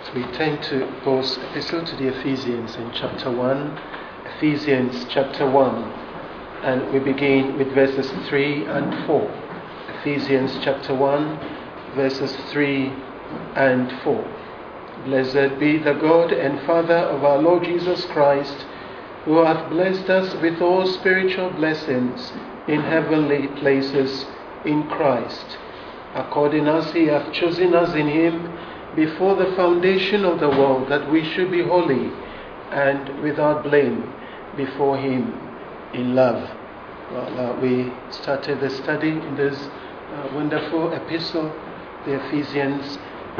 We turn to Paul's epistle to the Ephesians in chapter 1, Ephesians chapter 1, and we begin with verses 3 and 4. Ephesians chapter 1, verses 3 and 4. Blessed be the God and Father of our Lord Jesus Christ, who hath blessed us with all spiritual blessings in heavenly places in Christ, according as he hath chosen us in him before the foundation of the world, that we should be holy and without blame before him in love. Well, we started the study in this wonderful epistle, the Ephesians,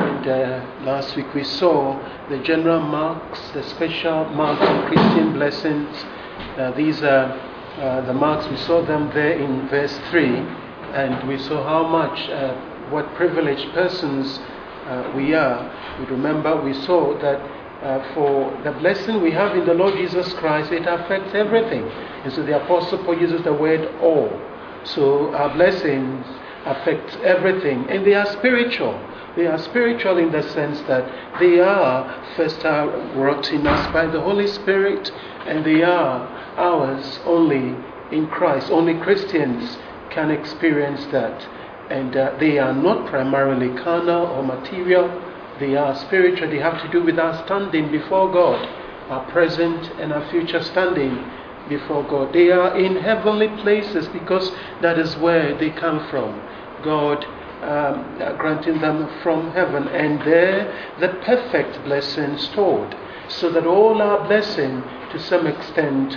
and last week we saw the general marks, the special marks of Christian blessings. These are the marks. We saw them there in verse 3, and we saw how much, what privileged persons we are. We remember we saw that for the blessing we have in the Lord Jesus Christ, it affects everything. And so the Apostle Paul uses the word all. So our blessings affect everything, and they are spiritual. They are spiritual in the sense that they are first wrought in us by the Holy Spirit, and they are ours only in Christ. Only Christians can experience that. And they are not primarily carnal or material. They are spiritual. They have to do with our standing before God, our present and our future standing before God. They are in heavenly places because that is where they come from. God granting them from heaven, and there the perfect blessing stored, so that all our blessing to some extent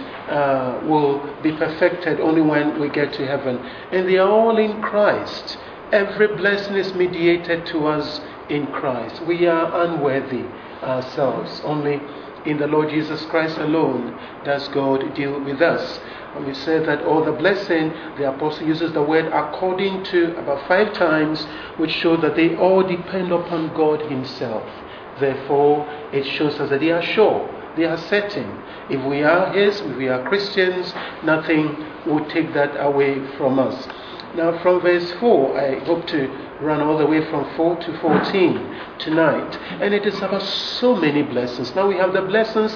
will be perfected only when we get to heaven. And they are all in Christ. Every blessing is mediated to us in Christ. We are unworthy ourselves. Only in the Lord Jesus Christ alone does God deal with us. And we said that all the blessing, the apostle uses the word according to about 5 times, which show that they all depend upon God himself. Therefore, it shows us that they are sure, they are certain. If we are his, if we are Christians, nothing will take that away from us. Now from verse 4, I hope to run all the way from 4 to 14 tonight. And it is about so many blessings. Now we have the blessings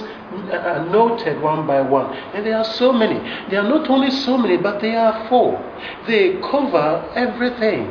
noted one by one. And there are so many. They are not only so many, but they are 4. They cover everything.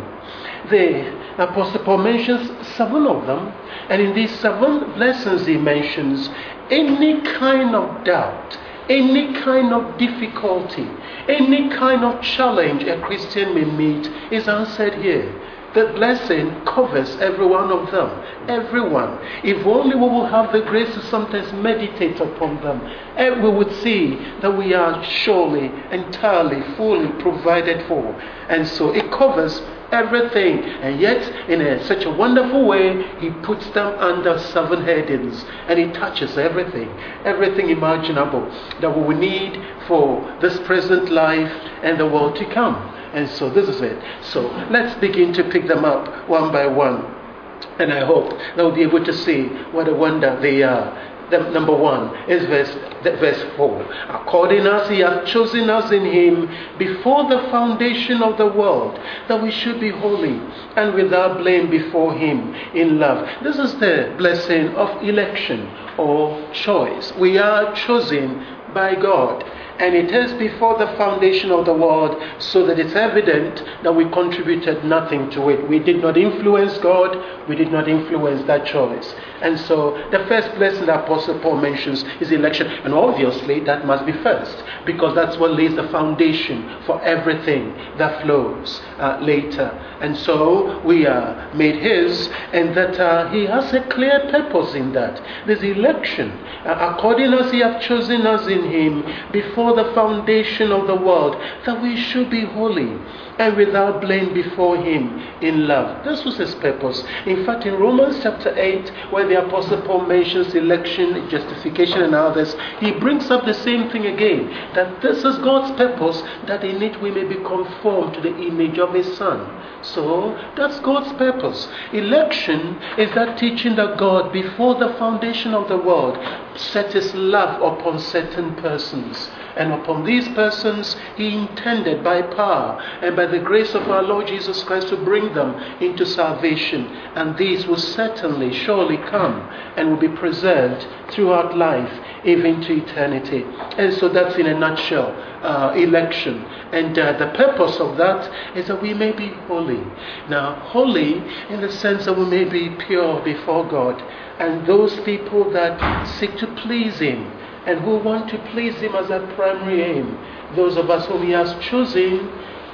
The Apostle Paul mentions 7 of them. And in these 7 blessings he mentions any kind of doubt, any kind of difficulty, any kind of challenge a Christian may meet is answered here. The blessing covers every one of them. Everyone. If only we will have the grace to sometimes meditate upon them, and we would see that we are surely, entirely, fully provided for. And so it covers everything, and yet in such a wonderful way he puts them under 7 headings, and he touches everything imaginable that we will need for this present life and the world to come. And so this is it. So let's begin to pick them up one by one, and I hope that we'll be able to see what a wonder they are. The number 1 is verse 4. According as he hath chosen us in him before the foundation of the world, that we should be holy and without blame before him in love. This is the blessing of election or choice. We are chosen by God. And it is before the foundation of the world, so that it's evident that we contributed nothing to it. We did not influence God. We did not influence that choice. And so the first blessing the Apostle Paul mentions is election. And obviously that must be first, because that's what lays the foundation for everything that flows later. And so we are made his, and that he has a clear purpose in that. There's election. According as he hath chosen us in him before the foundation of the world, that we should be holy and without blame before him in love. This was his purpose. In fact, in Romans chapter 8, where the Apostle Paul mentions election, justification and others, he brings up the same thing again, that this is God's purpose, that in it we may be conformed to the image of his Son. So that's God's purpose. Election is that teaching that God, before the foundation of the world, set his love upon certain persons. And upon these persons he intended by power and by the grace of our Lord Jesus Christ to bring them into salvation. And these will certainly, surely come and will be preserved throughout life, even to eternity. And so that's in a nutshell election. And the purpose of that is that we may be holy. Now, holy in the sense that we may be pure before God. And those people that seek to please Him and who want to please Him as our primary aim, those of us whom He has chosen,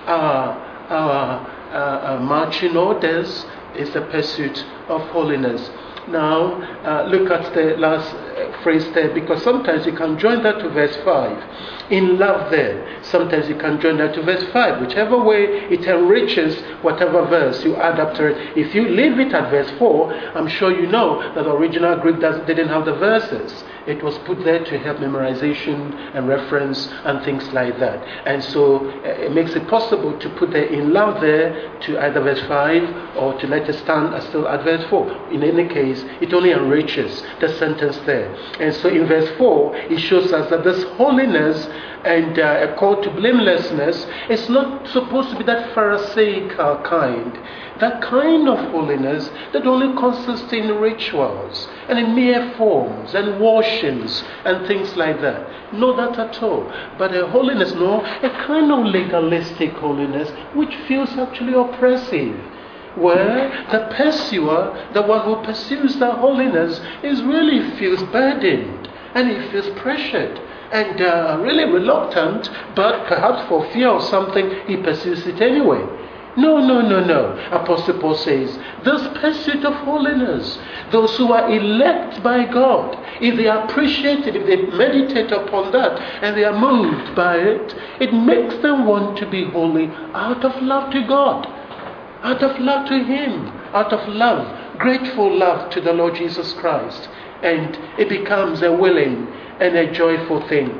our marching orders is the pursuit of holiness. Now, look at the last phrase there, because sometimes you can join that to verse 5. In love there, sometimes you can join that to verse 5. Whichever way it enriches whatever verse you add up to it. If you leave it at verse 4, I'm sure you know that the original Greek didn't have the verses. It was put there to help memorization and reference and things like that. And so it makes it possible to put the in love there to either verse 5 or to let it stand still at verse 4. In any case, it only enriches the sentence there. And so in verse 4, it shows us that this holiness and a call to blamelessness is not supposed to be that Pharisaical kind. That kind of holiness that only consists in rituals and in mere forms and washings and things like that. No, that at all. But a holiness, a kind of legalistic holiness which feels actually oppressive. Where the pursuer, the one who pursues that holiness, really feels burdened and he feels pressured and really reluctant, but perhaps for fear of something he pursues it anyway. No. Apostle Paul says, this pursuit of holiness, those who are elect by God, if they appreciate it, if they meditate upon that, and they are moved by it, it makes them want to be holy out of love to God, out of love to Him, out of love, grateful love to the Lord Jesus Christ. And it becomes a willing and a joyful thing.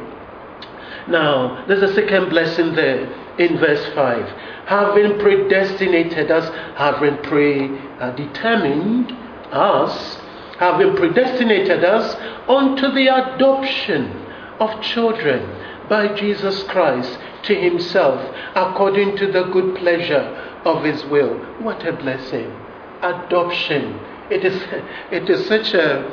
Now, there's a second blessing there in verse 5. Having predestinated us, having predetermined us, having predestinated us unto the adoption of children by Jesus Christ to Himself, according to the good pleasure of His will. What a blessing. Adoption. It is such a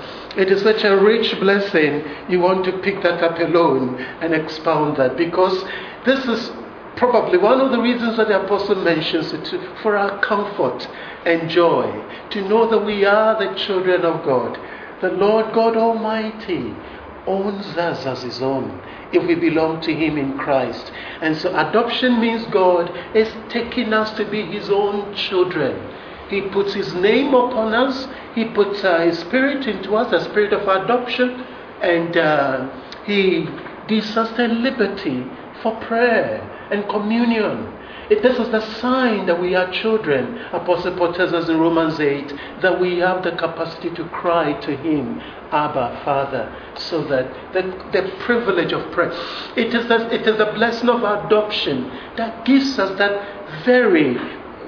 rich blessing. You want to pick that up alone and expound that, because this is probably one of the reasons that the apostle mentions it, for our comfort and joy, to know that we are the children of God. The Lord God Almighty owns us as His own if we belong to Him in Christ. And so adoption means God is taking us to be His own children. He puts His name upon us. He puts His Spirit into us, the Spirit of adoption. And He gives us the liberty for prayer and communion. This is the sign that we are children. Apostle Paul tells us in Romans 8 that we have the capacity to cry to Him, Abba, Father, so that the privilege of prayer. It is the blessing of adoption that gives us that very,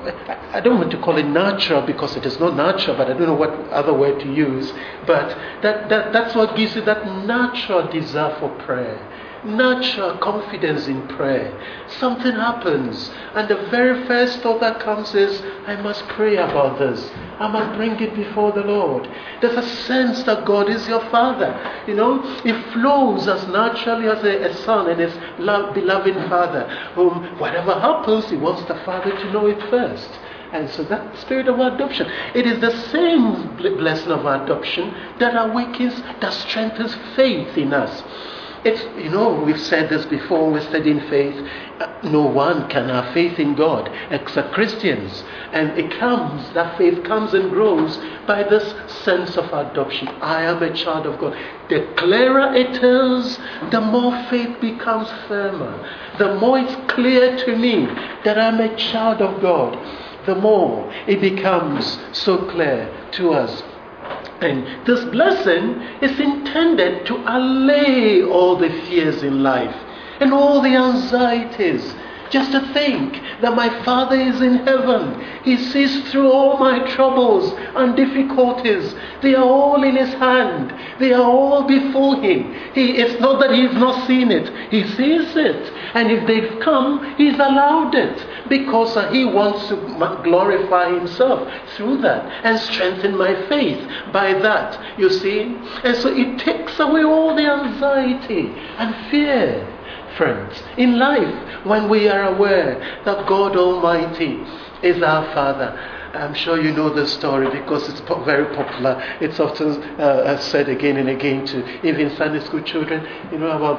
I don't want to call it natural, because it is not natural, but I don't know what other word to use. But that's what gives you that natural desire for prayer, natural confidence in prayer. Something happens, and the very first thought that comes is, I must pray about this. I must bring it before the Lord. There's a sense that God is your Father. It flows as naturally as a son and his beloved Father, whom whatever happens, he wants the Father to know it first. And so that spirit of adoption, it is the same blessing of adoption that awakens, that strengthens faith in us. It's, we've said this before, we're studying faith. No one can have faith in God except Christians. And that faith comes and grows by this sense of adoption. I am a child of God. The clearer it is, the more faith becomes firmer. The more it's clear to me that I'm a child of God, the more it becomes so clear to us. And this blessing is intended to allay all the fears in life and all the anxieties Just to think that my Father is in heaven. He sees through all my troubles and difficulties. They are all in His hand. They are all before Him. It's not that He's not seen it. He sees it. And if they've come, He's allowed it. Because He wants to glorify Himself through that and strengthen my faith by that. You see? And so it takes away all the anxiety and fear, friends, in life, when we are aware that God Almighty is our Father. I'm sure you know the story because it's very popular. It's often said again and again to even Sunday school children. You know about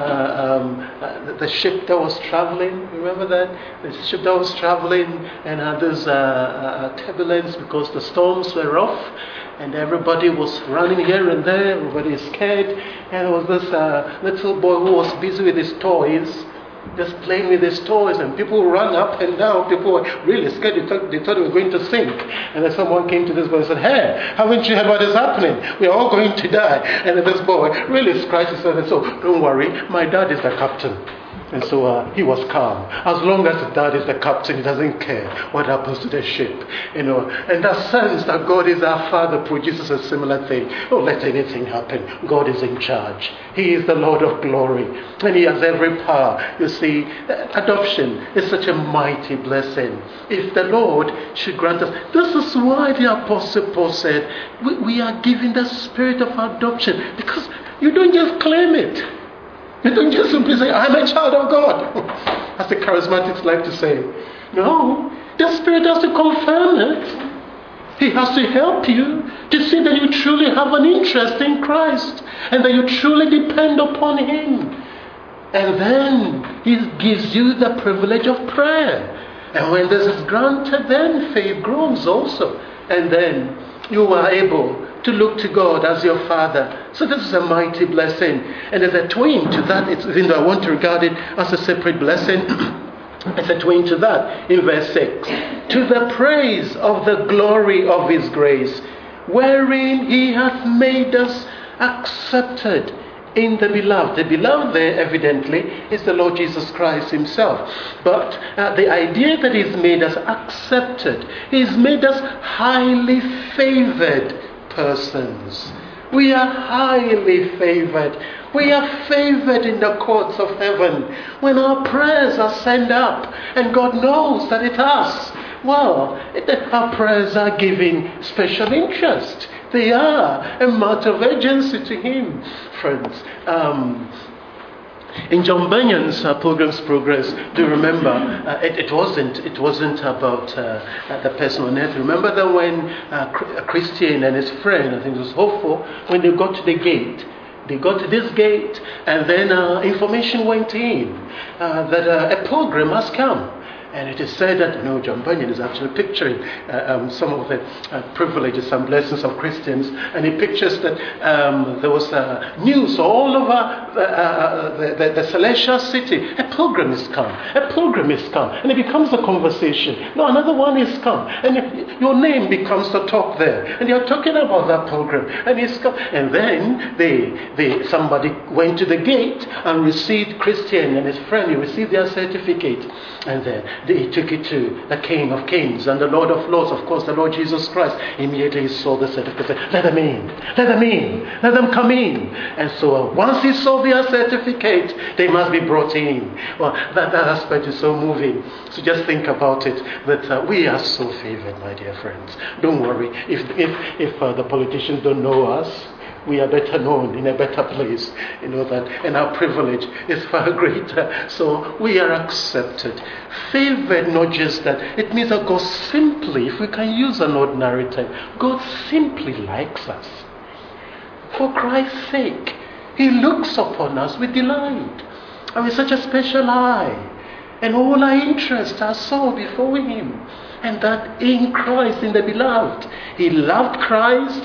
that, the ship that was traveling. Remember that? The ship that was traveling and had this turbulence because the storms were rough. And everybody was running here and there. Everybody is scared. And there was this little boy who was busy with his toys, just playing with his toys. And people ran up and down. People were really scared. They thought they were going to sink. And then someone came to this boy and said, "Hey, haven't you heard what is happening? We are all going to die." And then this boy really scratched his head and said, "Don't worry, my dad is the captain." And so he was calm. As long as the dad is the captain, he doesn't care what happens to the ship. You know, and that sense that God is our Father produces a similar thing. Don't let anything happen. God is in charge. He is the Lord of glory. And He has every power. You see, adoption is such a mighty blessing. If the Lord should grant us. This is why the Apostle Paul said, we are given the spirit of adoption. Because you don't just claim it. You don't just simply say, "I'm a child of God," as the charismatics like to say. No, the Spirit has to confirm it. He has to help you to see that you truly have an interest in Christ and that you truly depend upon Him. And then He gives you the privilege of prayer. And when this is granted, then faith grows also. And then you are able to look to God as your Father. So this is a mighty blessing. And there's a twin to that. Even though I want to regard it as a separate blessing, it's a twin to that in verse 6. To the praise of the glory of His grace, wherein He hath made us accepted in the beloved. The beloved there evidently is the Lord Jesus Christ Himself. But the idea that He's made us accepted, He's made us highly favored persons. We are highly favored. We are favored in the courts of heaven. When our prayers are sent up, and God knows that it's us, well, our prayers are giving special interest. They are a matter of urgency to Him, friends. In John Bunyan's Pilgrim's Progress, do you remember? It wasn't about the person on earth. Remember that when a Christian and his friend, I think it was Hopeful, when they got to the gate, they got to this gate, and then information went in that a pilgrim has come. And it is said that, John Bunyan is actually picturing some of the privileges and blessings of Christians. And he pictures that there was news all over the celestial city. A pilgrim is come. A pilgrim is come. And it becomes a conversation. No, another one is come. And your name becomes the talk there. And you're talking about that pilgrim. And he's come. And then somebody went to the gate and received Christian and his friend. He received their certificate. And then they took it to the King of Kings and the Lord of Lords, of course, the Lord Jesus Christ. Immediately he saw the certificate, said, "Let them in, let them in, let them come in." And so once he saw their certificate, they must be brought in. Well, that aspect is so moving. So just think about it, that we are so favored, my dear friends. Don't worry, if the politicians don't know us, we are better known in a better place, that, and our privilege is far greater. So we are accepted, favored. Not just that, it means that God simply, if we can use an ordinary term, God simply likes us. For Christ's sake, He looks upon us with delight, and with such a special eye, and all our interests are so before Him. And that in Christ, in the beloved, He loved Christ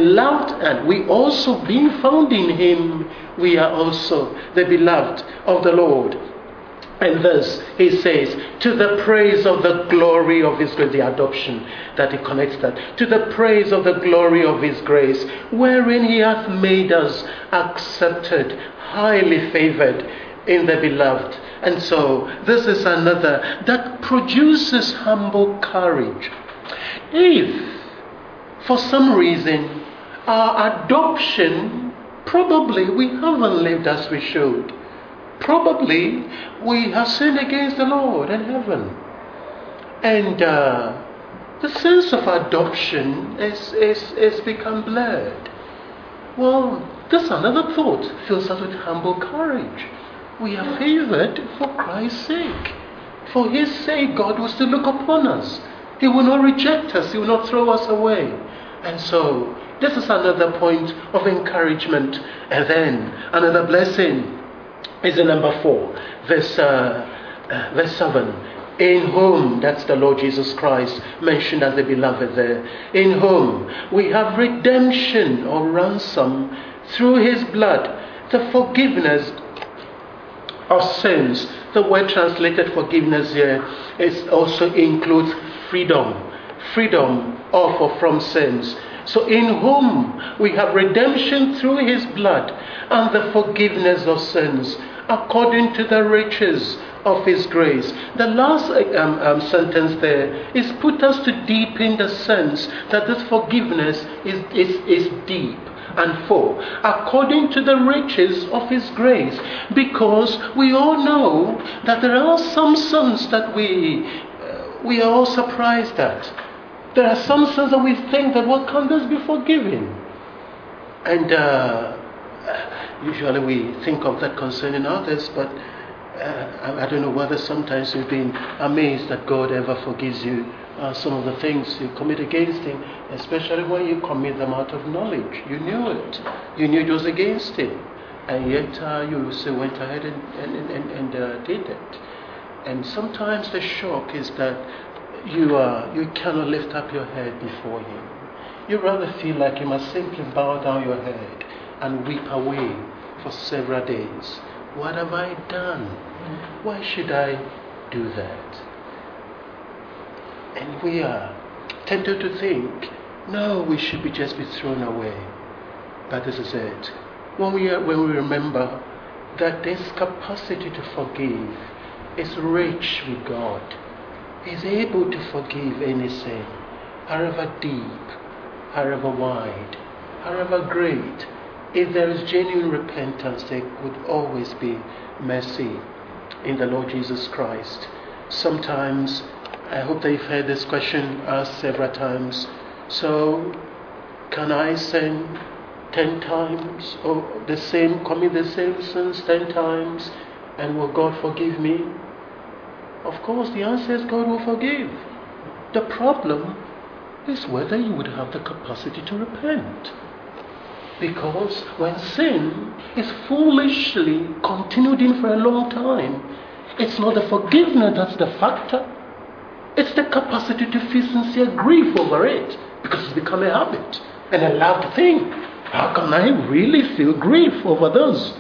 and we also, being found in Him, we are also the beloved of the Lord. And thus he says, to the praise of the glory of His grace, the adoption that He connects that, to the praise of the glory of His grace, wherein He hath made us accepted, highly favored in the beloved. And so this is another that produces humble courage. If for some reason our adoption, probably we haven't lived as we should. Probably we have sinned against the Lord and heaven. And the sense of adoption is become blurred. Well, this another thought fills us with humble courage. We are favored for Christ's sake. For His sake, God will still look upon us. He will not reject us. He will not throw us away. And so, this is another point of encouragement. And then, another blessing is in number 4, verse 7. In whom, that's the Lord Jesus Christ, mentioned as the beloved there. In whom we have redemption or ransom through His blood, the forgiveness of sins. The word translated forgiveness here also includes freedom of or from sins. So in whom we have redemption through His blood and the forgiveness of sins, according to the riches of His grace. The last sentence there is put us to deepen the sense that this forgiveness is deep and full, according to the riches of His grace. Because we all know that there are some sins that we are all surprised at. There are some sins that we think that, what can this be forgiven? And usually we think of that concerning others, but I don't know whether sometimes you've been amazed that God ever forgives you some of the things you commit against Him, especially when you commit them out of knowledge. You knew it. You knew it was against Him, and yet you still went ahead and did it. And sometimes the shock is that you cannot lift up your head before Him. You rather feel like you must simply bow down your head and weep away for several days. What have I done? Why should I do that? And we are tempted to think, no, we should just be thrown away. But this is it. When we remember that this capacity to forgive is rich with God. He's able to forgive any sin, however deep, however wide, however great. If there is genuine repentance, there would always be mercy in the Lord Jesus Christ. Sometimes, I hope that you've heard this question asked several times. So, can I sin 10 times or commit the same sins 10 times, and will God forgive me? Of course, the answer is God will forgive. The problem is whether you would have the capacity to repent. Because when sin is foolishly continued in for a long time, it's not the forgiveness that's the factor. It's the capacity to feel sincere grief over it, because it's become a habit and a loved thing. How can I really feel grief over this?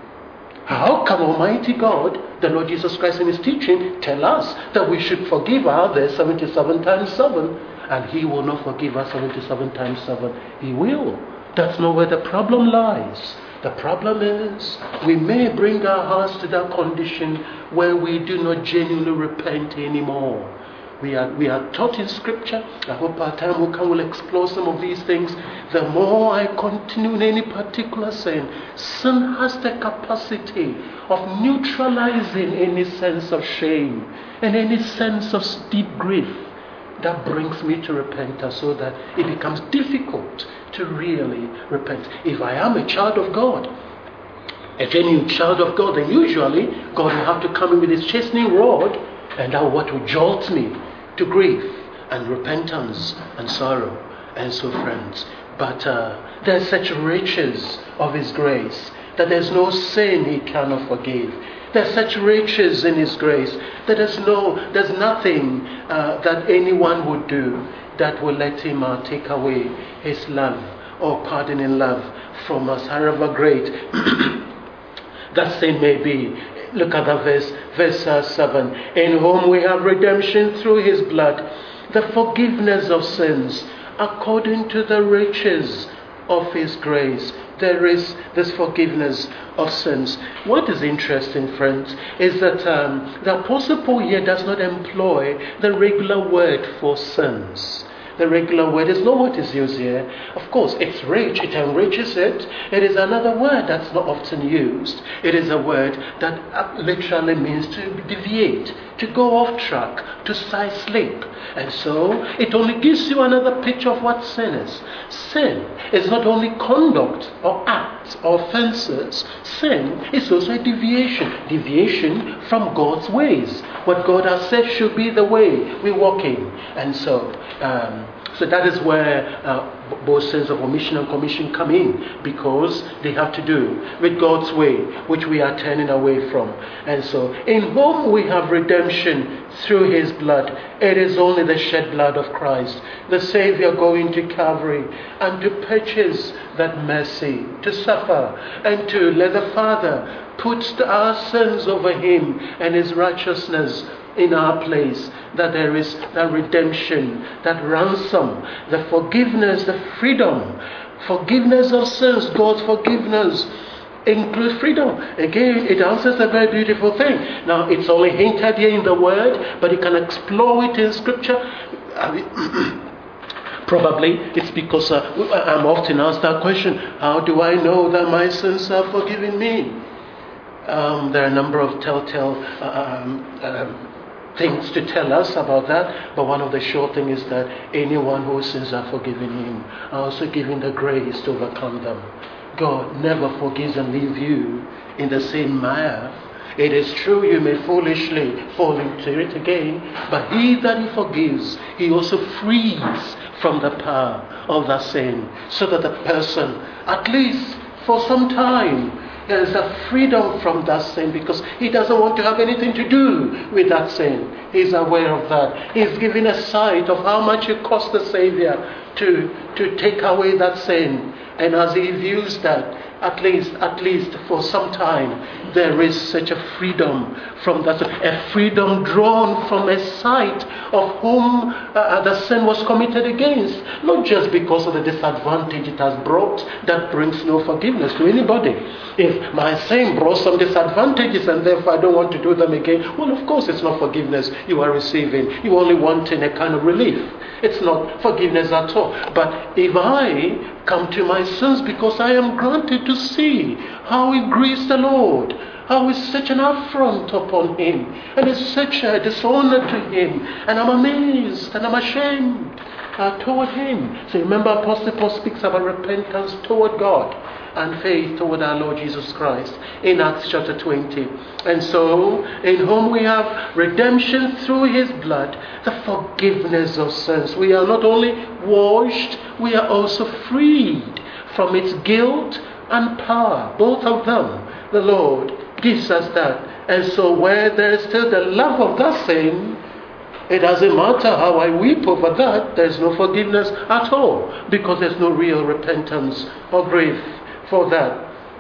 How can Almighty God, the Lord Jesus Christ in His teaching, tell us that we should forgive others 77 times 7, and He will not forgive us 77 times 7? He will. That's not where the problem lies. The problem is we may bring our hearts to that condition where we do not genuinely repent anymore. We are taught in Scripture. I hope our time will come, we'll explore some of these things. The more I continue in any particular sin has the capacity of neutralizing any sense of shame and any sense of deep grief that brings me to repentance, so that it becomes difficult to really repent. If I am a child of God, a genuine child of God, then usually God will have to come in with His chastening rod, and that what will jolt me to grief and repentance and sorrow. And so, friends, but there's such riches of His grace that there's no sin He cannot forgive. There's such riches in His grace that there's nothing that anyone would do that will let Him take away His love or pardoning love from us, however great that sin may be. Look at that verse 7. In whom we have redemption through His blood, the forgiveness of sins, according to the riches of His grace. There is this forgiveness of sins. What is interesting, friends, is that the Apostle Paul here does not employ the regular word for sins. The regular word is not what is used here. Of course, it's rich, it enriches it. It is another word that's not often used. It is a word that literally means to deviate, to go off track, to side-slip. And so, it only gives you another picture of what sin is. Sin is not only conduct or acts or offenses. Sin is also a deviation from God's ways. What God has said should be the way we walk in. And so that is where both sins of omission and commission come in, because they have to do with God's way, which we are turning away from. And so, in whom we have redemption through His blood. It is only the shed blood of Christ, the Savior going to Calvary and to purchase that mercy, to suffer and to let the Father put our sins over Him and His righteousness in our place, that there is that redemption, that ransom, the forgiveness, the freedom, forgiveness of sins. God's forgiveness includes freedom. Again, it answers a very beautiful thing. Now, it's only hinted here in the Word, but you can explore it in Scripture. Probably it's because I'm often asked that question: how do I know that my sins are forgiven me? There are a number of telltale things to tell us about that, but one of the sure things is that anyone whose sins are forgiven him are also given the grace to overcome them. God never forgives and leaves you in the same mire. It is true you may foolishly fall into it again, but He that He forgives, He also frees from the power of that sin, so that the person, at least for some time, there is a freedom from that sin, because he doesn't want to have anything to do with that sin. He's aware of that. He's given a sight of how much it cost the Savior to take away that sin. And as he views that, at least for some time, there is such a freedom from that, a freedom drawn from a sight of whom the sin was committed against, not just because of the disadvantage it has brought. That brings no forgiveness to anybody. If my sin brought some disadvantages and therefore I don't want to do them again, well, of course it's not forgiveness you are receiving. You only wanting a kind of relief. It's not forgiveness at all. But if I come to my sins because I am granted to see how it grieves the Lord, how it's such an affront upon Him, and it's such a dishonor to Him, and I'm amazed and I'm ashamed toward Him. So remember, Apostle Paul speaks about repentance toward God and faith toward our Lord Jesus Christ in Acts chapter 20. And so, in whom we have redemption through His blood, the forgiveness of sins. We are not only washed, we are also freed from its guilt and power. Both of them, the Lord gives us that. And so where there is still the love of that sin, it doesn't matter how I weep over that, there's no forgiveness at all, because there's no real repentance or grief for that.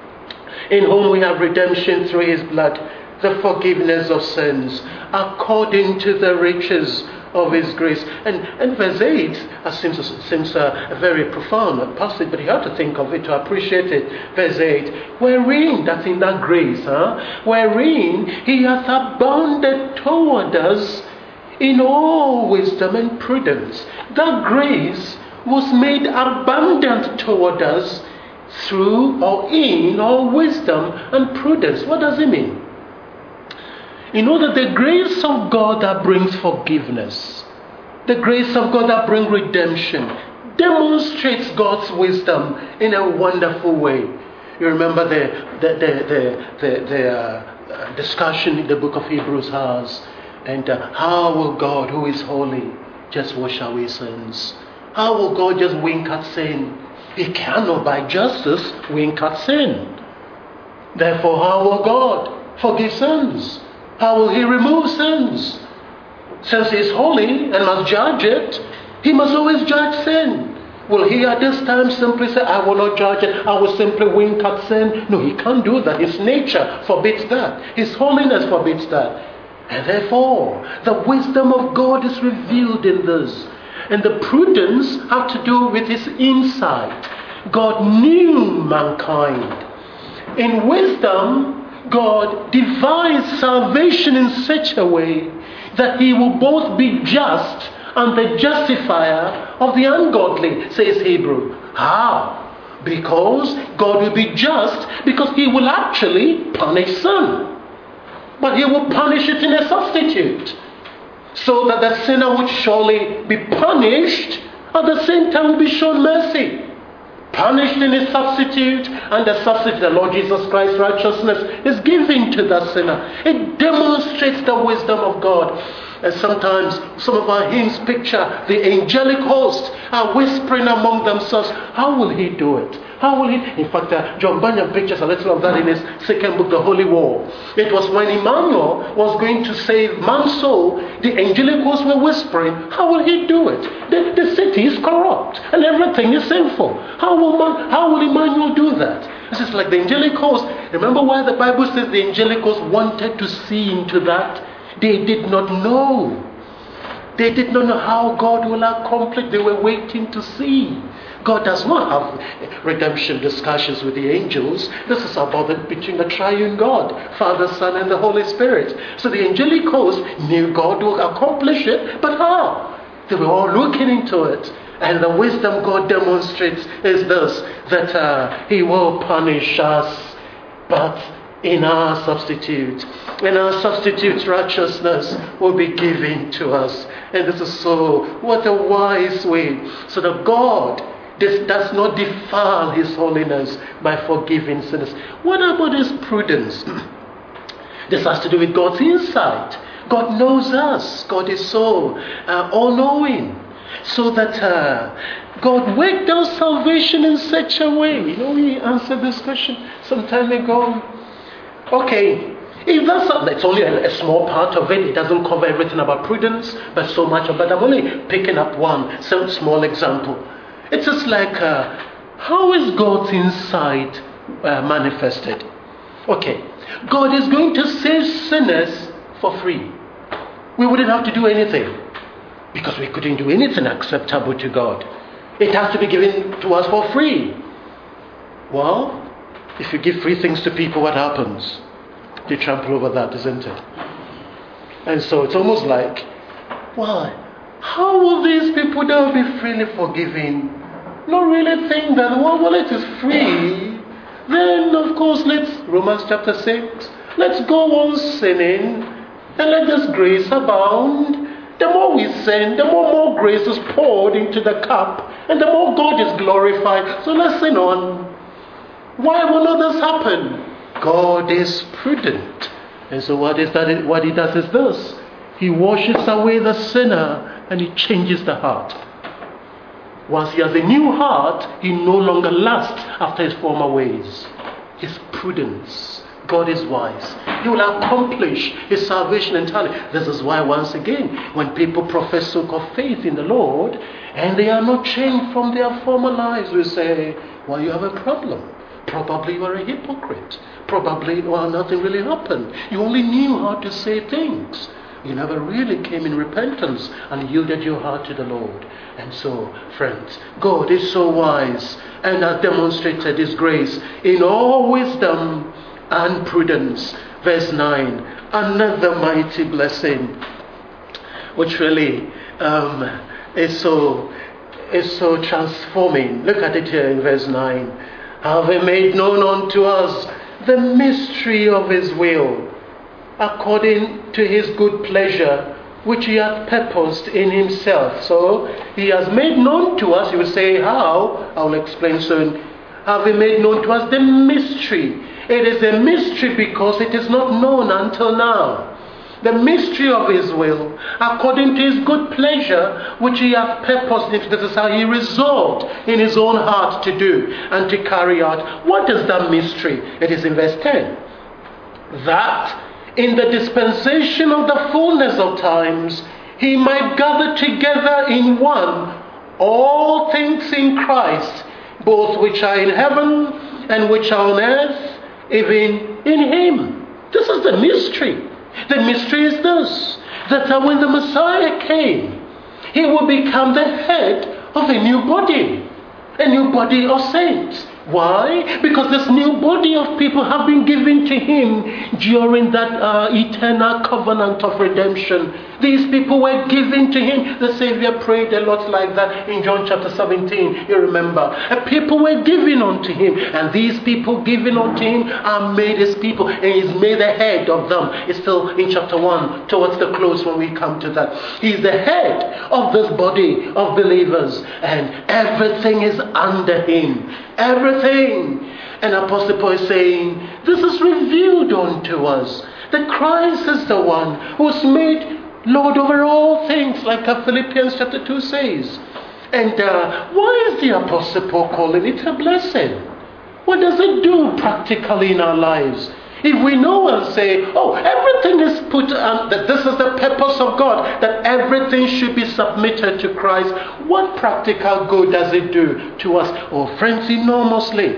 In whom we have redemption through His blood, the forgiveness of sins, according to the riches of His grace. And verse 8 seems a very profound passage, but you have to think of it to appreciate it. Verse 8, wherein, that's in that grace, wherein He hath abounded toward us in all wisdom and prudence. That grace was made abundant toward us through or in all wisdom and prudence. What does it mean? You know that the grace of God that brings forgiveness, the grace of God that brings redemption, demonstrates God's wisdom in a wonderful way. You remember the discussion in the book of Hebrews has, and how will God, who is holy, just wash away sins? How will God just wink at sin? He cannot by justice wink at sin. Therefore, how will God forgive sins? How will He remove sins? Since He is holy and must judge it, He must always judge sin. Will He at this time simply say, I will not judge it, I will simply wink at sin? No, He can't do that. His nature forbids that. His holiness forbids that. And therefore, the wisdom of God is revealed in this. And the prudence have to do with His insight. God knew mankind. In wisdom, God devised salvation in such a way that he will both be just and the justifier of the ungodly, says Hebrew. How? Because God will be just, because he will actually punish sin. But he will punish it in a substitute, so that the sinner would surely be punished, at the same time will be shown mercy. Punished in his substitute, and the substitute, the Lord Jesus Christ's righteousness, is given to the sinner. It demonstrates the wisdom of God. And sometimes some of our hymns picture the angelic host are whispering among themselves, how will he do it? How will he? In fact, John Bunyan pictures a little of that in his second book, The Holy War. It was when Emmanuel was going to save man's soul, the angelic hosts were whispering, how will he do it? The city is corrupt and everything is sinful. How will Emmanuel do that? This is like the angelic host. Remember why the Bible says the angelic host wanted to see into that? They did not know. They did not know how God will accomplish. They were waiting to see. God does not have redemption discussions with the angels. This is about between the triune God, Father, Son, and the Holy Spirit. So the angelic host knew God will accomplish it, but how? They were all looking into it. And the wisdom God demonstrates is this, that he will punish us, but in our substitute. And our substitute's righteousness will be given to us. And this is what a wise way. So that God does not defile his holiness by forgiving sinners. What about his prudence? This has to do with God's insight. God knows us. God is so all-knowing. So that God worked out salvation in such a way. We answered this question some time ago. Okay, if that's only a small part of it. It doesn't cover everything about prudence, but so much of it. I'm only picking up some small example. It's just like, how is God's insight manifested? Okay, God is going to save sinners for free. We wouldn't have to do anything, because we couldn't do anything acceptable to God. It has to be given to us for free. Well, if you give free things to people, what happens? They trample over that, isn't it? And so it's almost like, well, how will these people that will be freely forgiven not really think that, well, it is free? Then, of course, Romans chapter 6, let's go on sinning and let this grace abound. The more we sin, the more grace is poured into the cup, and the more God is glorified. So let's sin on. Why will not this happen? God is prudent. And so what he does is this. He washes away the sinner and he changes the heart. Once he has a new heart, he no longer lusts after his former ways. His prudence. God is wise. He will accomplish his salvation entirely. This is why, once again, when people profess so-called faith in the Lord and they are not changed from their former lives, we say, well, you have a problem. Probably you are a hypocrite. Probably, well, nothing really happened. You only knew how to say things. You never really came in repentance and yielded your heart to the Lord. And so, friends, God is so wise and has demonstrated his grace in all wisdom and prudence. Verse 9, another mighty blessing, which really is so transforming. Look at it here in verse 9. Having made known unto us the mystery of his will, according to his good pleasure, which he hath purposed in himself. So he has made known to us. You will say, how? I will explain soon. Having made known to us the mystery. It is a mystery because it is not known until now. The mystery of his will, according to his good pleasure, which he hath purposed. This is how he resolved in his own heart to do and to carry out. What is that mystery? It is in verse 10. That in the dispensation of the fullness of times, he might gather together in one all things in Christ, both which are in heaven and which are on earth, even in him. This is the mystery. The mystery is this, that when the Messiah came, he will become the head of a new body. A new body of saints. Why? Because this new body of people have been given to him during that eternal covenant of redemption. These people were given to him. The Savior prayed a lot like that in John chapter 17. You remember. People were given unto him. And these people given unto him are made his people. And he's made the head of them. It's still in chapter 1, towards the close when we come to that. He's the head of this body of believers. And everything is under him. Everything. And Apostle Paul is saying, this is revealed unto us. That Christ is the one who's made Lord over all things, like Philippians chapter 2 says. And why is the Apostle Paul calling it a blessing? What does it do practically in our lives? If we know and say, everything is put on, that this is the purpose of God, that everything should be submitted to Christ, what practical good does it do to us? Oh, friends, enormously.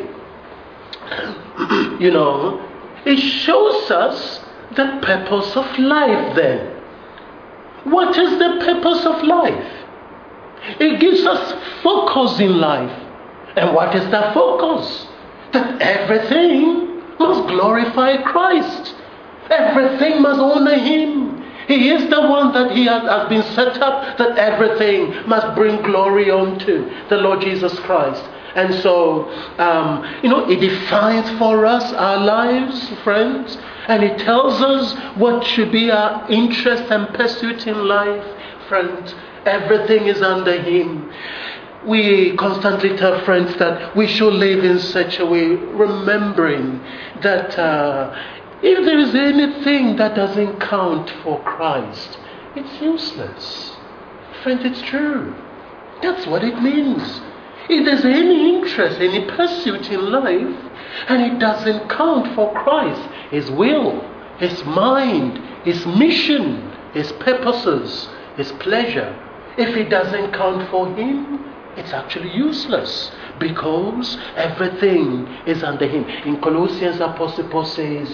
It shows us the purpose of life then. What is the purpose of life? It gives us focus in life. And what is that focus? That everything must glorify Christ. Everything must honor him. He is the one that he has been set up, that everything must bring glory unto the Lord Jesus Christ. And so, it defines for us our lives, friends. And it tells us what should be our interest and pursuit in life, friends. Everything is under him. We constantly tell friends that we should live in such a way, remembering that if there is anything that doesn't count for Christ, it's useless. Friends, it's true. That's what it means. If there's any interest, any pursuit in life, and it doesn't count for Christ, his will, his mind, his mission, his purposes, his pleasure, if it doesn't count for him, it's actually useless, because everything is under him. In Colossians, Apostle Paul says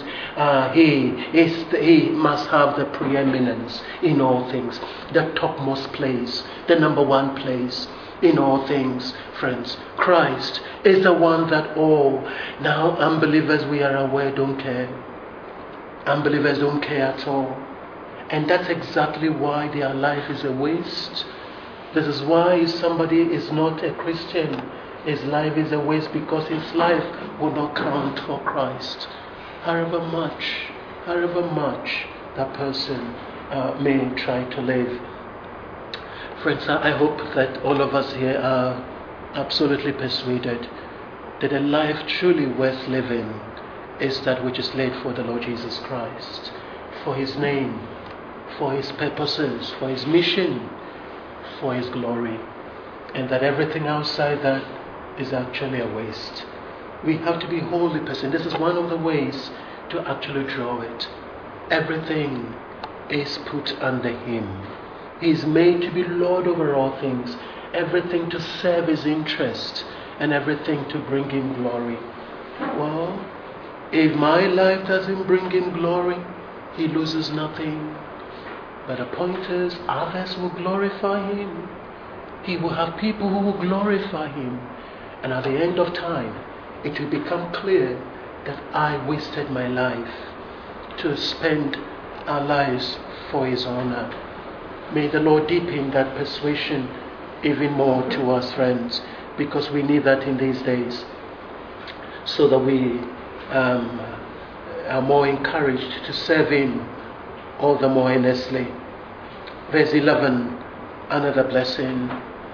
he must have the preeminence in all things, the topmost place, the number one place in all things, friends. Christ is the one that now unbelievers, we are aware, don't care. Unbelievers don't care at all. And that's exactly why their life is a waste. This is why somebody is not a Christian, his life is a waste, because his life will not count for Christ. However much that person may try to live. Friends, I hope that all of us here are absolutely persuaded that a life truly worth living is that which is laid for the Lord Jesus Christ, for his name, for his purposes, for his mission, for his glory, and that everything outside that is actually a waste. We have to be wholly pursued. This is one of the ways to actually draw it. Everything is put under him. He is made to be Lord over all things, everything to serve his interest, and everything to bring him glory. Well, if my life doesn't bring him glory, he loses nothing. But the point is, others will glorify him. He will have people who will glorify him. And at the end of time, it will become clear that I wasted my life to spend our lives for his honor. May the Lord deepen that persuasion even more to us, friends, because we need that in these days, so that we are more encouraged to serve him all the more earnestly. Verse 11, another blessing.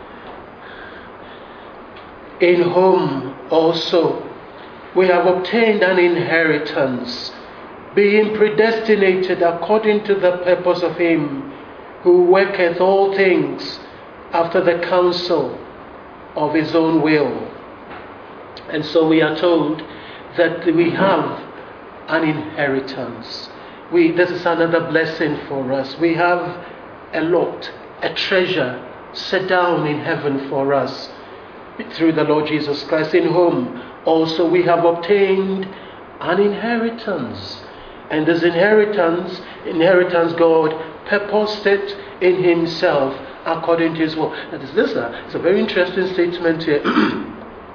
In whom also we have obtained an inheritance, being predestinated according to the purpose of him who worketh all things after the counsel of his own will. And so we are told that we have an inheritance. This is another blessing for us. We have a lot, a treasure set down in heaven for us through the Lord Jesus Christ, in whom also we have obtained an inheritance. And this inheritance God purposed it in himself according to his will. It's a very interesting statement here.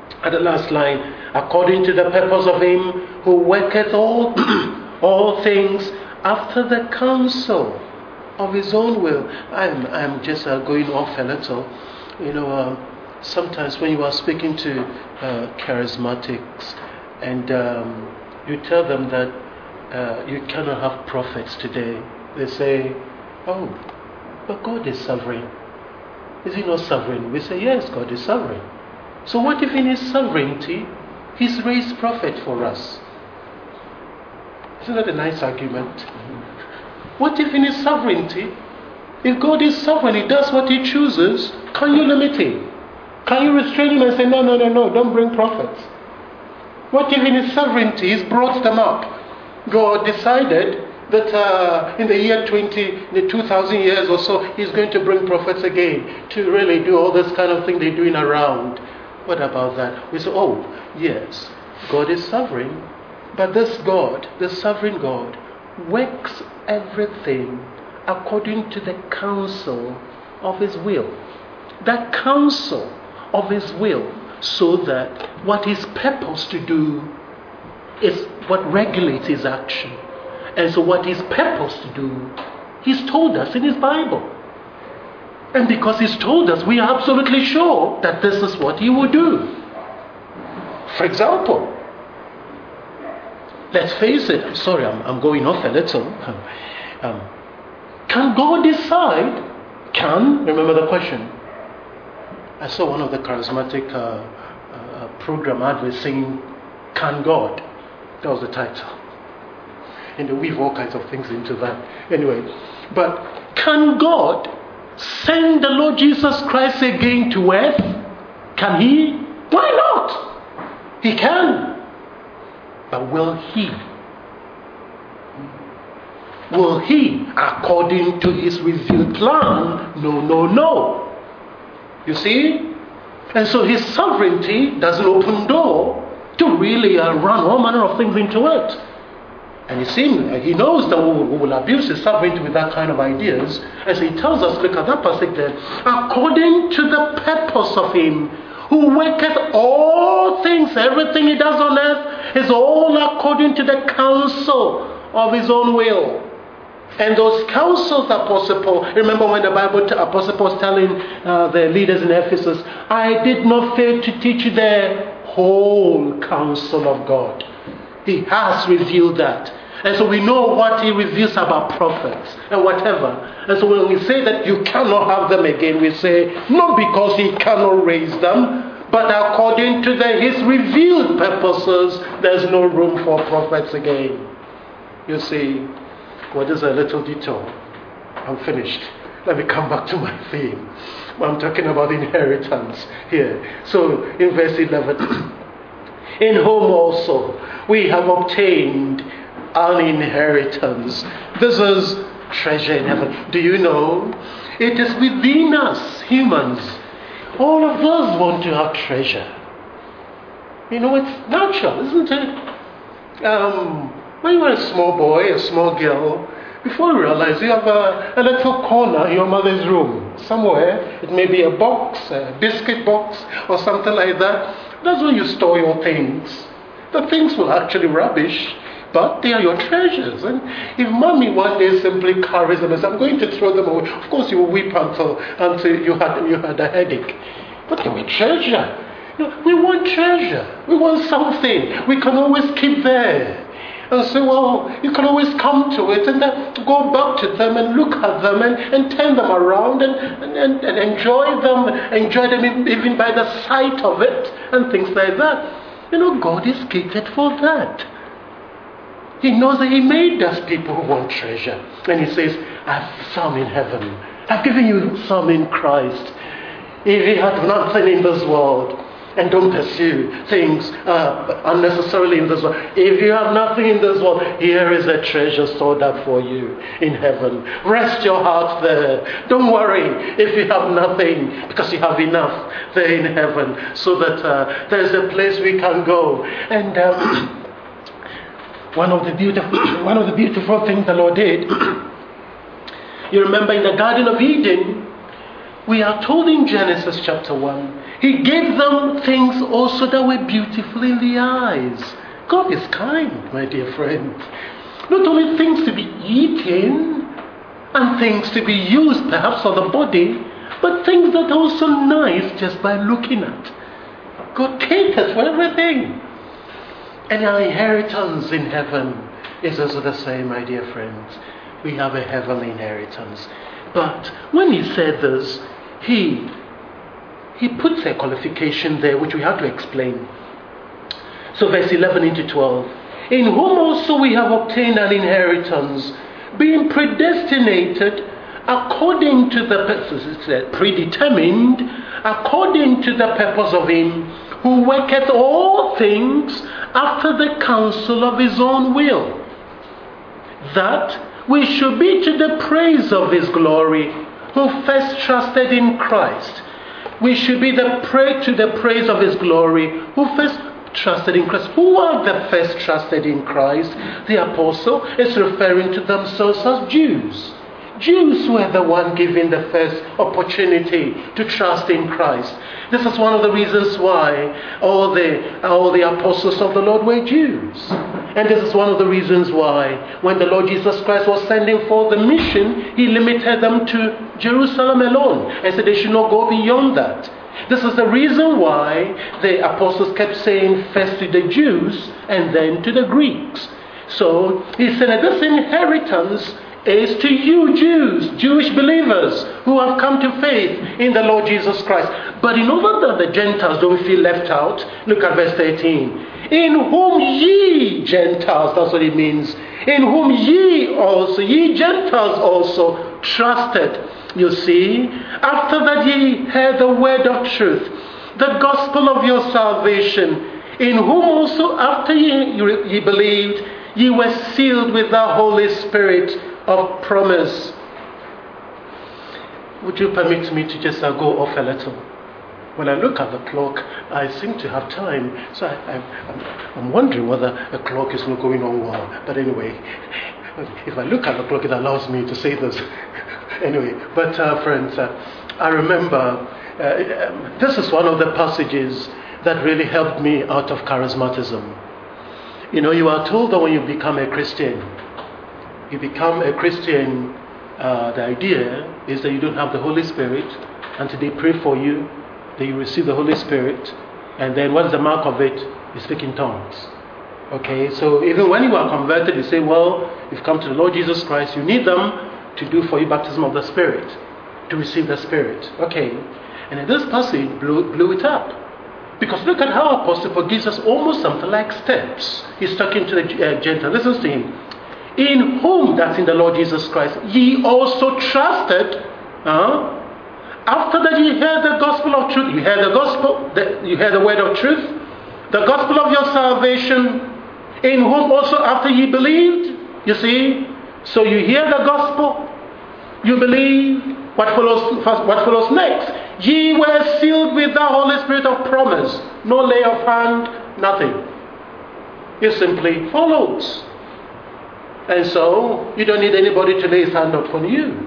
At the last line, according to the purpose of him who worketh all, all things after the counsel of his own will. I'm just going off a little. Sometimes when you are speaking to charismatics and you tell them that you cannot have prophets today, they say, oh, but God is sovereign. Is he not sovereign? We say, yes, God is sovereign. So what if in his sovereignty, he's raised prophet for us? Isn't that a nice argument? What if in his sovereignty, if God is sovereign, he does what he chooses, can you limit him? Can you restrain him and say, no, don't bring prophets? What if in his sovereignty, he's brought them up? God decided that in the year 2,000 years or so, he's going to bring prophets again to really do all this kind of thing they're doing around. What about that? We say, oh, yes, God is sovereign, but this God, the sovereign God, works everything according to the counsel of his will. That counsel of his will, so that what he's purposed to do is what regulates his action. And so what he's purposed to do, he's told us in his Bible. And because he's told us, we are absolutely sure that this is what he will do. For example, let's face it, I'm sorry, I'm going off a little. Can God decide? Remember the question. I saw one of the charismatic program adverts saying, Can God? That was the title. And they weave all kinds of things into that. Anyway, but can God send the Lord Jesus Christ again to earth? Can he? Why not? He can. But will he? Will he, according to his revealed plan? No. You see? And so his sovereignty doesn't open door to really run all manner of things into it. And he knows that we will abuse his sovereignty with that kind of ideas. And so he tells us, look at that passage there, according to the purpose of him who worketh all things, everything he does on earth is all according to the counsel of his own will. And those counsels are possible. Remember when the Apostle Paul was telling the leaders in Ephesus, I did not fail to teach you the whole counsel of God. He has revealed that. And so we know what he reveals about prophets and whatever. And so when we say that you cannot have them again, we say, not because he cannot raise them, but according to his revealed purposes, there's no room for prophets again. You see, well, there's a little detour. I'm finished. Let me come back to my theme. I'm talking about inheritance here. So in verse 11, in whom also we have obtained an inheritance. This is treasure in heaven. Do you know? It is within us, humans. All of us want to have treasure. You know, it's natural, isn't it? When you were a small boy, a small girl, before you realize you have a little corner in your mother's room somewhere. It may be a box, a biscuit box, or something like that. That's where you store your things. The things will actually rubbish, but they are your treasures. And if mommy one day simply carries them and says, I'm going to throw them away, of course you will weep until you had a headache. But they were treasure. We want treasure. We want something we can always keep there. And so, well, you can always come to it and then go back to them and look at them and turn them around and enjoy them even by the sight of it and things like that. You know, God is catered for that. He knows that he made us people who want treasure. And he says, I have some in heaven. I've given you some in Christ. If you had nothing in this world, and don't pursue things unnecessarily in this world. If you have nothing in this world, here is a treasure stored up for you in heaven. Rest your heart there. Don't worry if you have nothing, because you have enough there in heaven, so that there's a place we can go. And one of the beautiful things the Lord did, you remember in the Garden of Eden, We are told in Genesis chapter 1, He gave them things also that were beautiful in the eyes. God is kind, my dear friend. Not only things to be eaten and things to be used perhaps on the body, but things that are also nice just by looking at. God caters for everything. And our inheritance in heaven is also the same, my dear friends. We have a heavenly inheritance. But when He said this, He puts a qualification there which we have to explain. So verse 11 into 12. In whom also we have obtained an inheritance, being predestinated according to the predetermined, according to the purpose of Him who worketh all things after the counsel of His own will, that we should be to the praise of His glory, who first trusted in Christ. We should be to the praise of His glory, who first trusted in Christ. Who are the first trusted in Christ? The apostle is referring to themselves as Jews. Jews were the one given the first opportunity to trust in Christ. This is one of the reasons why all the apostles of the Lord were Jews. And this is one of the reasons why when the Lord Jesus Christ was sending forth the mission, He limited them to Jerusalem alone and said they should not go beyond that. This is the reason why the apostles kept saying first to the Jews and then to the Greeks. So He said that this inheritance is to you Jews, Jewish believers who have come to faith in the Lord Jesus Christ. But in order that the Gentiles don't feel left out, look at verse 13. In whom ye Gentiles, that's what it means. In whom ye Gentiles also trusted. You see, after that ye heard the word of truth, the gospel of your salvation, in whom also after ye believed, ye were sealed with the Holy Spirit of promise. Would you permit me to just go off a little? When I look at the clock, I seem to have time. So I'm wondering whether a clock is not going on well. But anyway, if I look at the clock, it allows me to say this. Anyway, but friends, I remember this is one of the passages that really helped me out of charismatism. You know, you are told that when you become a Christian, the idea is that you don't have the Holy Spirit until they pray for you, that you receive the Holy Spirit, and then what's the mark of it? You speak in tongues. Okay, so even when you are converted, you say, well, you've come to the Lord Jesus Christ, you need them to do for you baptism of the Spirit, to receive the Spirit. Okay, and in this passage blew it up. Because look at how Apostle Paul gives us almost something like steps. He's talking to the Gentiles. Listen to him. In whom, that's in the Lord Jesus Christ, ye also trusted. After that ye heard the gospel of truth. You heard the gospel, you heard the word of truth, the gospel of your salvation, in whom also after ye believed. You see? So you hear the gospel, you believe. What follows next? Ye were sealed with the Holy Spirit of promise. No lay of hand, nothing. It simply follows. And so, you don't need anybody to lay his hand upon you.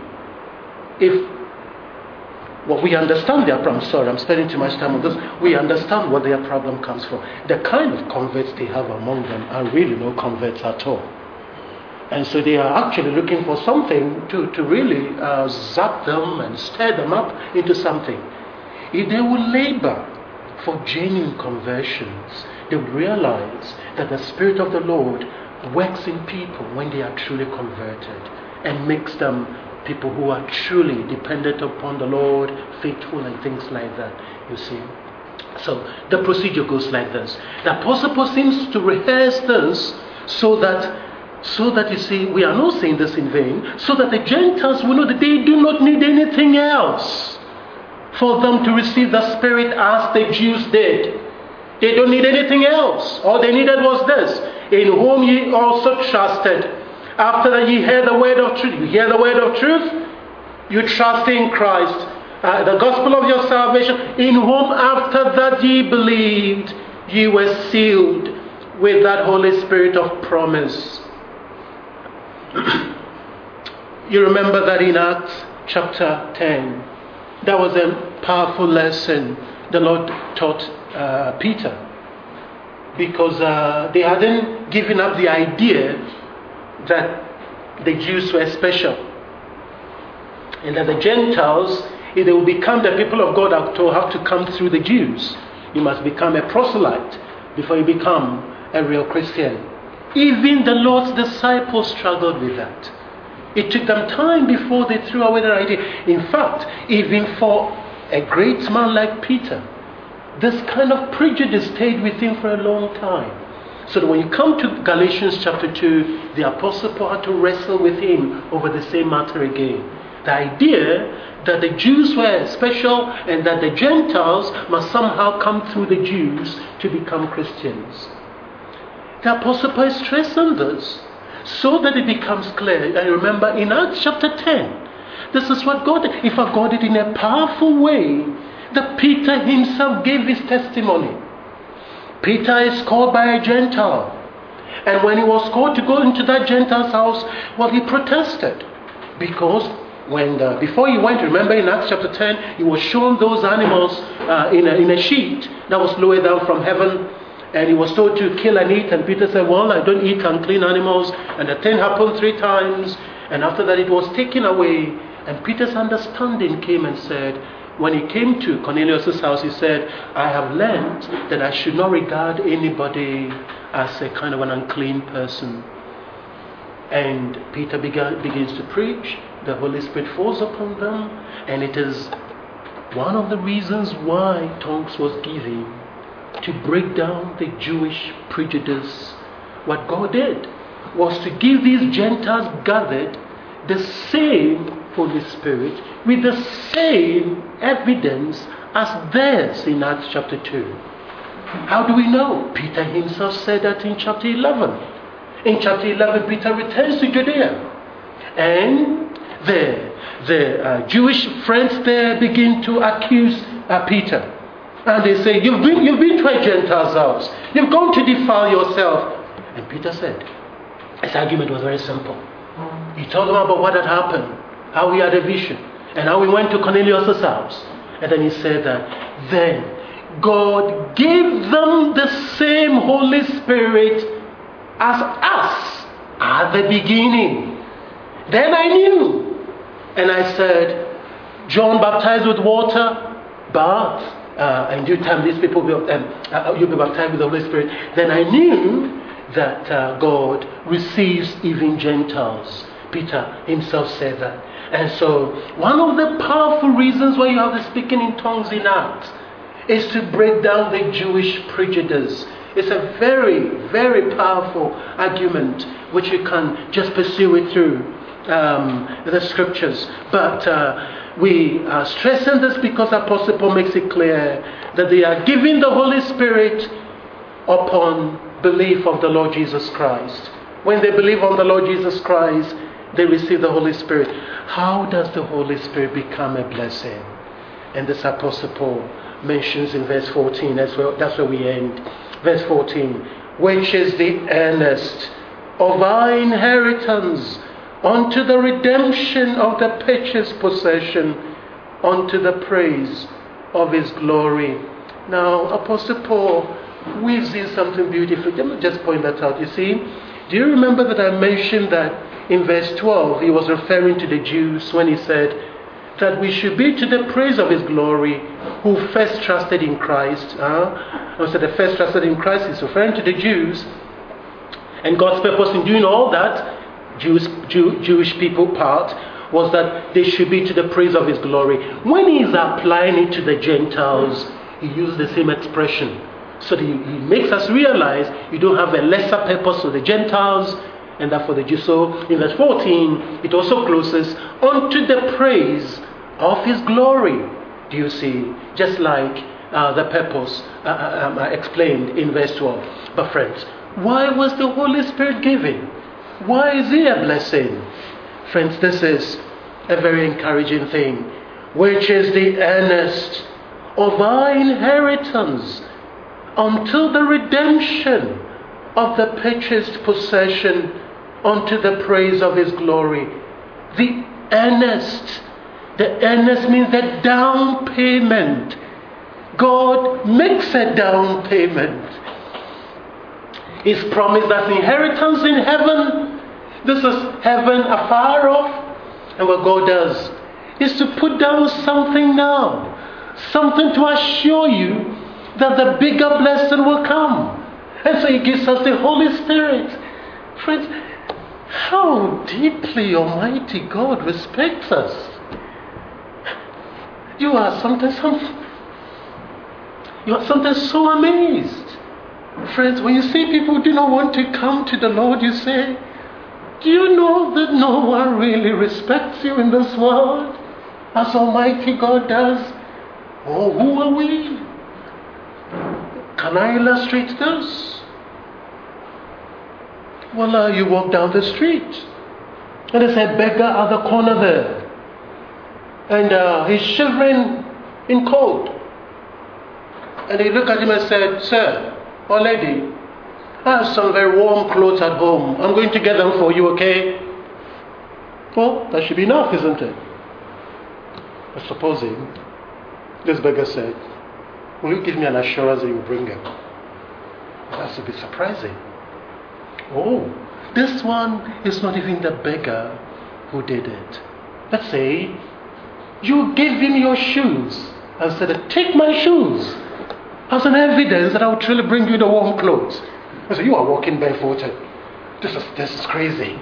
We understand their problem. Sorry, I'm spending too much time on this. We understand where their problem comes from. The kind of converts they have among them are really no converts at all. And so they are actually looking for something to really zap them and stir them up into something. If they will labor for genuine conversions, they will realize that the Spirit of the Lord works in people when they are truly converted and makes them people who are truly dependent upon the Lord, faithful and things like that, you see. So the procedure goes like this. The Apostle Paul seems to rehearse this so that you see, we are not saying this in vain, so that the Gentiles will know that they do not need anything else for them to receive the Spirit as the Jews did. They don't need anything else. All they needed was this: in whom ye also trusted. After that ye hear the word of truth. You hear the word of truth, you trust in Christ, the gospel of your salvation, in whom after that ye believed, ye were sealed with that Holy Spirit of promise. You remember that in Acts chapter 10, That was a powerful lesson the Lord taught Peter, because they hadn't given up the idea that the Jews were special, and that the Gentiles, if they will become the people of God, have to come through the Jews. You must become a proselyte before you become a real Christian. Even the Lord's disciples struggled with that. It took them time before they threw away their idea. In fact, even for a great man like Peter, this kind of prejudice stayed with him for a long time. So that when you come to Galatians chapter 2, the Apostle Paul had to wrestle with him over the same matter again. The idea that the Jews were special and that the Gentiles must somehow come through the Jews to become Christians. The Apostle Paul stressed on this so that it becomes clear. I remember in Acts chapter 10, this is what God did. In fact, God did in a powerful way that Peter himself gave his testimony. Peter is called by a Gentile. And when he was called to go into that Gentile's house, well, he protested. Because before he went, remember in Acts chapter 10, he was shown those animals in a sheet that was lowered down from heaven. And he was told to kill and eat. And Peter said, well, I don't eat unclean animals. And the thing happened 3 times. And after that, it was taken away. And Peter's understanding came and said, when he came to Cornelius' house, he said, I have learned that I should not regard anybody as a kind of an unclean person. And Peter begins to preach. The Holy Spirit falls upon them. And it is one of the reasons why tongues was given, to break down the Jewish prejudice. What God did was to give these Gentiles gathered the same Holy Spirit with the same evidence as theirs in Acts chapter 2. How do we know? Peter himself said that in chapter 11. In chapter 11, Peter returns to Judea. And the Jewish friends there begin to accuse Peter. And they say, you've been to a Gentile's house. You've gone to defile yourself. And Peter said, his argument was very simple. He told them about what had happened, how he had a vision, and how he went to Cornelius' house. And then he said that then God gave them the same Holy Spirit as us at the beginning. Then I knew. And I said, John baptized with water, but in due time these people will be baptized with the Holy Spirit. Then I knew that God receives even Gentiles. Peter himself said that. And so one of the powerful reasons why you have the speaking in tongues in Acts is to break down the Jewish prejudice. It's a very, very powerful argument which you can just pursue it through the scriptures. But we are stressing this because Apostle Paul makes it clear that they are giving the Holy Spirit upon belief of the Lord Jesus Christ. When they believe on the Lord Jesus Christ, they receive the Holy Spirit. How does the Holy Spirit become a blessing? And this Apostle Paul mentions in verse 14. That's where we end. Verse 14. Which is the earnest of our inheritance unto the redemption of the purchased possession, unto the praise of his glory. Now, Apostle Paul weaves in something beautiful. Let me just point that out. You see, do you remember that I mentioned that in verse 12 he was referring to the Jews when he said that we should be to the praise of his glory who first trusted in Christ. So the first trusted in Christ is referring to the Jews. And God's purpose in doing all that, Jewish people part, was that they should be to the praise of his glory. When he's applying it to the Gentiles, he used the same expression. So he makes us realize you don't have a lesser purpose for the Gentiles and that for the Jews. So in verse 14, it also closes, unto the praise of his glory. Do you see? Just like the purpose explained in verse 12. But friends, why was the Holy Spirit given? Why is he a blessing? Friends, this is a very encouraging thing. Which is the earnest of our inheritance until the redemption of the purchased possession unto the praise of his glory. The earnest. The earnest means the down payment. God makes a down payment. He's promised us inheritance in heaven. This is heaven afar off. And what God does is to put down something now. Something to assure you that the bigger blessing will come. And so He gives us the Holy Spirit. Friends, how deeply Almighty God respects us. You are sometimes so amazed. Friends, when you see people who do not want to come to the Lord, you say, do you know that no one really respects you in this world as Almighty God does? Oh, who are we? Can I illustrate this? Well, you walk down the street and there's a beggar at the corner there. And he's shivering in cold. And they look at him and said, sir, or lady, I have some very warm clothes at home. I'm going to get them for you, okay? Well, that should be enough, isn't it? But supposing this beggar said, will you give me an assurance that you bring them? That's a bit surprising. Oh, this one is not even the beggar who did it. Let's say you give him your shoes and said, take my shoes as an evidence that I will truly bring you the warm clothes. I said, you are walking barefooted. This is crazy.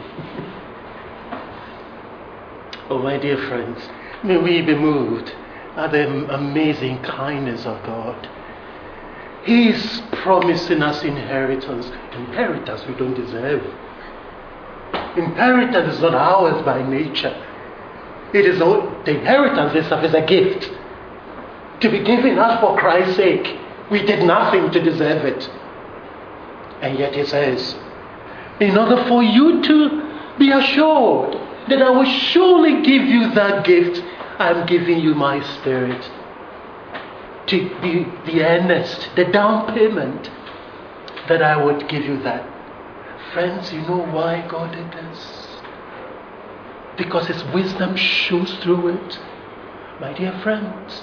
Oh, my dear friends, may we be moved at the amazing kindness of God. He is promising us inheritance. Inheritance we don't deserve. Inheritance is not ours by nature. It is the inheritance itself is a gift to be given us for Christ's sake. We did nothing to deserve it. And yet He says, in order for you to be assured that I will surely give you that gift, I'm giving you my Spirit to be the earnest, the down payment that I would give you that. Friends, you know why God did this? Because His wisdom shows through it. My dear friends,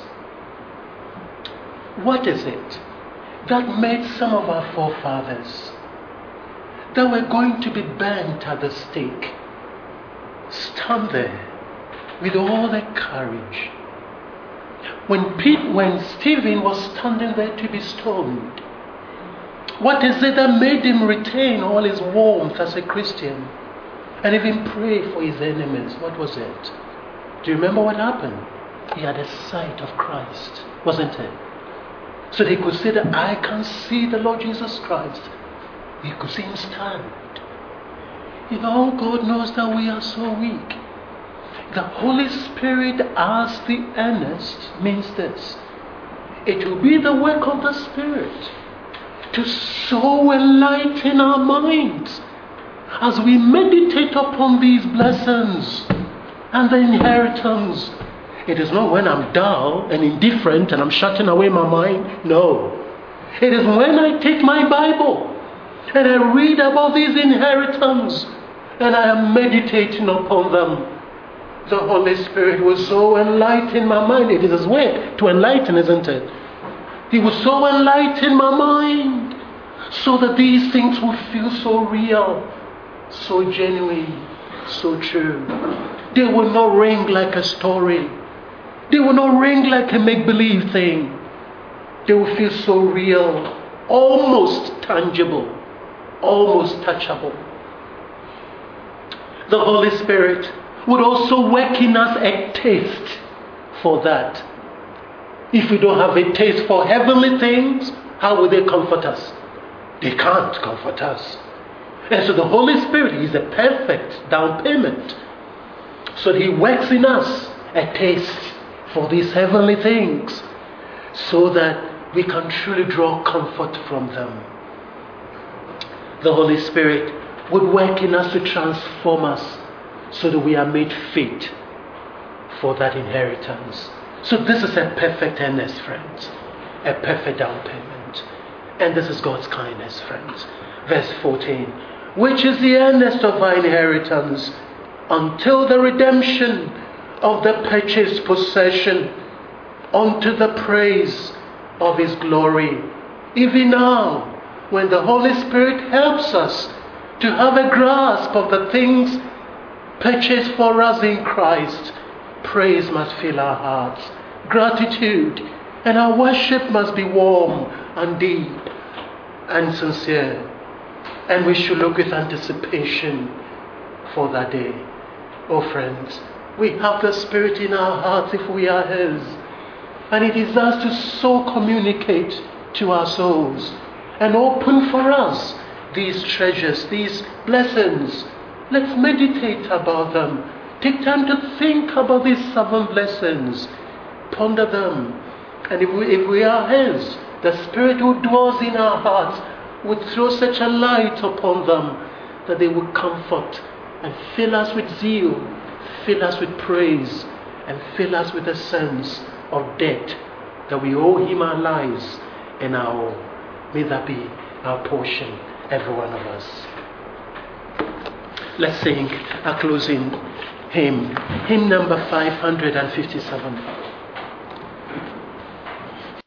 what is it that made some of our forefathers that were going to be burnt at the stake stand there with all their courage? When Stephen was standing there to be stoned, what is it that made him retain all his warmth as a Christian and even pray for his enemies? What was it? Do you remember what happened? He had a sight of Christ, wasn't it? So they could say that I can see the Lord Jesus Christ. You could see Him stand. You know, God knows that we are so weak. The Holy Spirit as the earnest means this. It will be the work of the Spirit to so enlighten our minds as we meditate upon these blessings and the inheritance. It is not when I'm dull and indifferent and I'm shutting away my mind. No. It is when I take my Bible and I read about these inheritance and I am meditating upon them. The Holy Spirit will so enlighten my mind. It is His way to enlighten, isn't it? He will so enlighten my mind so that these things will feel so real, so genuine, so true. They will not ring like a story. They will not ring like a make-believe thing. They will feel so real, almost tangible, almost touchable. The Holy Spirit would also work in us a taste for that. If we don't have a taste for heavenly things, how will they comfort us? They can't comfort us. And so the Holy Spirit is a perfect down payment. So He works in us a taste for these heavenly things so that we can truly draw comfort from them. The Holy Spirit would work in us to transform us so that we are made fit for that inheritance. So this is a perfect earnest, friends. A perfect down payment. And this is God's kindness, friends. Verse 14. Which is the earnest of our inheritance until the redemption of the purchased possession unto the praise of His glory. Even now, when the Holy Spirit helps us to have a grasp of the things purchased for us in Christ, praise must fill our hearts, gratitude, and our worship must be warm and deep and sincere. And we should look with anticipation for that day. Oh friends, we have the Spirit in our hearts if we are His. And it is us to so communicate to our souls and open for us these treasures, these blessings. Let's meditate about them. Take time to think about these 7 blessings. Ponder them. And if we are His, the Spirit who dwells in our hearts would throw such a light upon them that they would comfort and fill us with zeal, fill us with praise, and fill us with a sense of debt that we owe Him our lives and our all. May that be our portion, every one of us. Let's sing a closing hymn, hymn number 557.